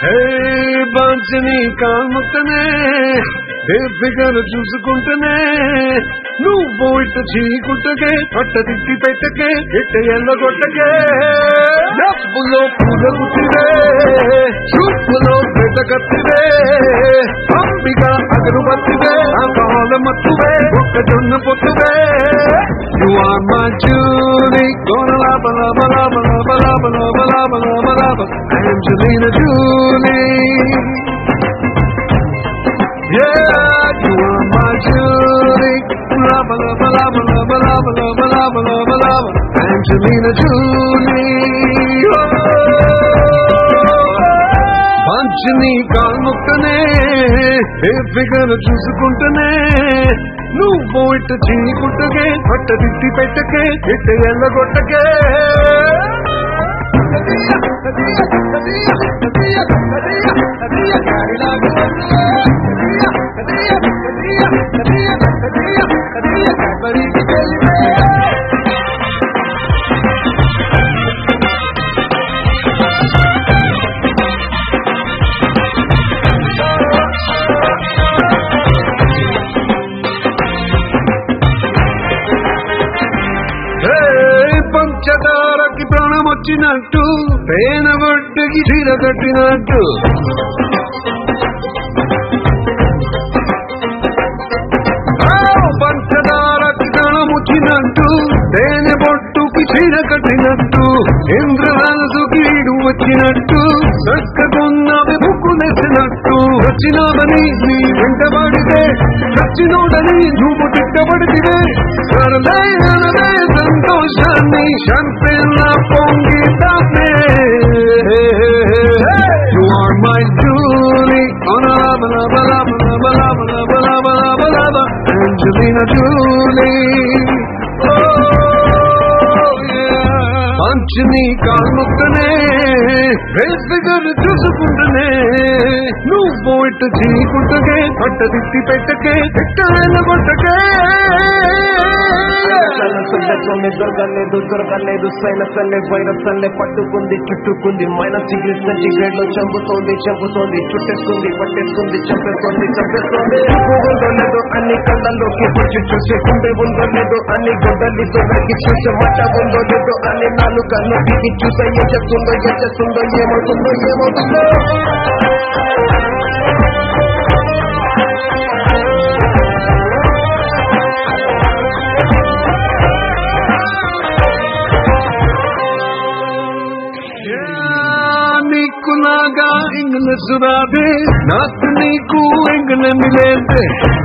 బాంచని కాముతనే figure చూసుకుంటేనే నువ్వు ఇట్ట చీకుంటకే పట్ట తిట్టి పెట్టకే ఇట్ట ఎల్లగొట్టకే డబ్బులో పూజలుతివే చూపులో పెట్టకత్తివే అంబిగా అగరుబత్తివే ఆ కాలమత్తువే ఒక్కజొన్న పొత్తువే You are my Julie, gonna lava, lava, lava, lava, lava, lava, lava, lava, lava, Angelina Julie. Yeah, you are my Julie, lava, lava, lava, lava, lava, lava, lava, lava, lava, Angelina Julie. పంచని కాల్ముక్కనే figure చూసుకుంటేనే నువ్వు ఇట్ట చీకుట్టకే పట్ట తిట్టి పెట్టకే ఇట్ట ఎల్లగొట్టకే పంచదారకి ప్రాణం వచ్చినట్టు పేన ఒడ్డుకి చీర కట్టినట్టు పంచదారకి ప్రాణం వచ్చినట్టు పేన బొట్టుకి చీర కట్టినట్టు ఇంద్రధనుసుకి ఈడు వచ్చినట్టు చక్కకున్నవి బుక్కు నెచ్చినట్టు వచ్చినావని నీ వెంటబడితే చచ్చినోడని నువ్వు తిట్టబడితే సరళే అనదే సంతోషాన్ని చంపేలా పొంగితానే You are my Julie, oh lava, lava, lava, lava, lava, lava, lava, lava, lava, Angelina Julie. పంచని కాల్ముక్కనే ఫిగర్ చూసుకుంటనే నువ్వు ఇట్టు చీకుంటకే పట్ట తిట్టి పెట్టకే ఇట్టైన కొట్టకే దొరకలేదు సైనస్ అనే వైరస్ అనే పట్టుకుంది చుట్టుకుంది మైనస్ డిగ్రీ సెంటిగ్రేడ్ లో చంపుతోంది చుట్టేస్తుంది పట్టేస్తుంది చంపేస్తుంది ఉందో లేదో అన్ని కళ్ళల్లోకి వచ్చి చూసే గుండె ఉందో లేదో అన్ని గొడ్డలితో నరికి చూసే మట్ట ఉందో లేదో అన్ని నాలుగు నొక్కి చూసే ఏం చేస్తుందో ఏమవుతుందో నీకులాగా ఇంగ్లీష్ రాదే నాకు నీకు ఇంగ్లండ్ లేదే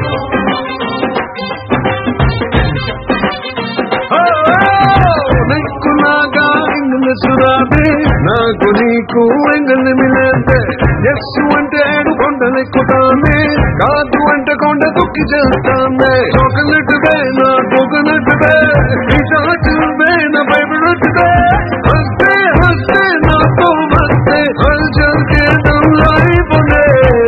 నీకులాగా ఇంగ్లీష్ రాదే నాకు నీకు ఇంగ్లండ్ లేదే ఎస్ అంటే కొండలెక్కుతానే కాదు అంటే కొండ తొక్కి చేస్తానే కోకోనట్ వే నా కోకోనట్ వే వే నా ఫేవరెట్ వే హస్తే హస్తే నాతో మస్తే హల్చల్ के तुम लाइफ में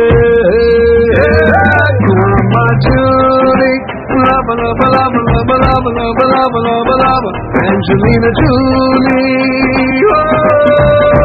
You are my Julie, lava, lava, lava, lava, lava, lava, lava, lava, lava, Angelina Julie.